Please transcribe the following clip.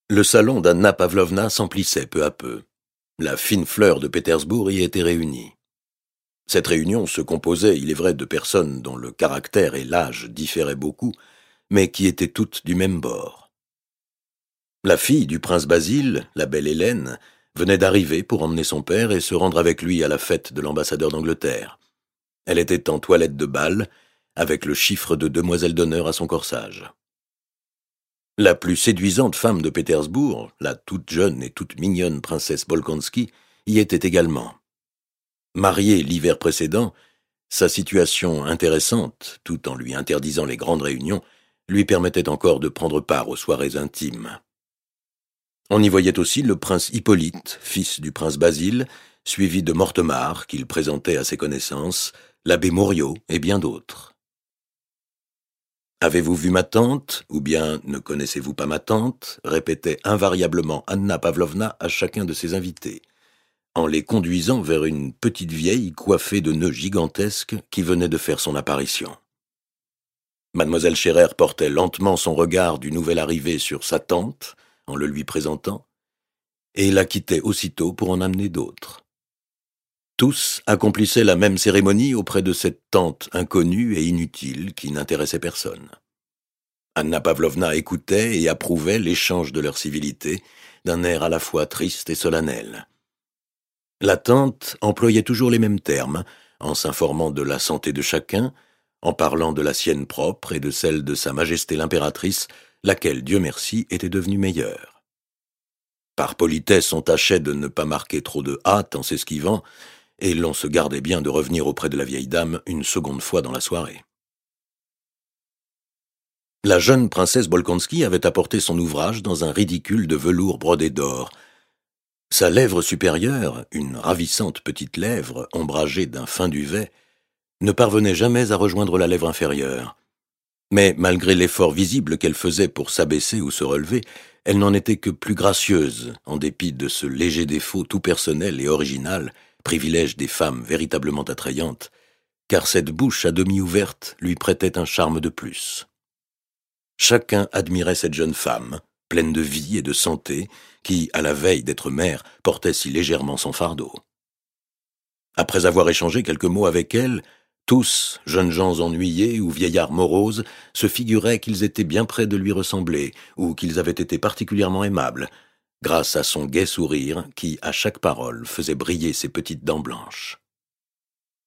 Le salon d'Anna Pavlovna s'emplissait peu à peu. La fine fleur de Pétersbourg y était réunie. Cette réunion se composait, il est vrai, de personnes dont le caractère et l'âge différaient beaucoup, mais qui étaient toutes du même bord. La fille du prince Basile, la belle Hélène, venait d'arriver pour emmener son père et se rendre avec lui à la fête de l'ambassadeur d'Angleterre. Elle était en toilette de bal, avec le chiffre de demoiselle d'honneur à son corsage. La plus séduisante femme de Pétersbourg, la toute jeune et toute mignonne princesse Bolkonski, y était également. Mariée l'hiver précédent, sa situation intéressante, tout en lui interdisant les grandes réunions, lui permettait encore de prendre part aux soirées intimes. On y voyait aussi le prince Hippolyte, fils du prince Basile, suivi de Mortemart, qu'il présentait à ses connaissances, l'abbé Moriot et bien d'autres. « Avez-vous vu ma tante ?» ou bien « Ne connaissez-vous pas ma tante ?» répétait invariablement Anna Pavlovna à chacun de ses invités, en les conduisant vers une petite vieille coiffée de nœuds gigantesques qui venait de faire son apparition. Mademoiselle Scherer portait lentement son regard du nouvel arrivé sur sa tante, en le lui présentant, et la quittait aussitôt pour en amener d'autres. Tous accomplissaient la même cérémonie auprès de cette tante inconnue et inutile qui n'intéressait personne. Anna Pavlovna écoutait et approuvait l'échange de leurs civilités d'un air à la fois triste et solennel. La tante employait toujours les mêmes termes, en s'informant de la santé de chacun, en parlant de la sienne propre et de celle de Sa Majesté l'impératrice, laquelle, Dieu merci, était devenue meilleure. Par politesse, on tâchait de ne pas marquer trop de hâte en s'esquivant, et l'on se gardait bien de revenir auprès de la vieille dame une seconde fois dans la soirée. La jeune princesse Bolkonski avait apporté son ouvrage dans un ridicule de velours brodé d'or. Sa lèvre supérieure, une ravissante petite lèvre ombragée d'un fin duvet, ne parvenait jamais à rejoindre la lèvre inférieure. Mais malgré l'effort visible qu'elle faisait pour s'abaisser ou se relever, elle n'en était que plus gracieuse, en dépit de ce léger défaut tout personnel et original, privilège des femmes véritablement attrayantes, car cette bouche à demi ouverte lui prêtait un charme de plus. Chacun admirait cette jeune femme, pleine de vie et de santé, qui, à la veille d'être mère, portait si légèrement son fardeau. Après avoir échangé quelques mots avec elle, tous, jeunes gens ennuyés ou vieillards moroses, se figuraient qu'ils étaient bien près de lui ressembler, ou qu'ils avaient été particulièrement aimables, grâce à son gai sourire qui, à chaque parole, faisait briller ses petites dents blanches.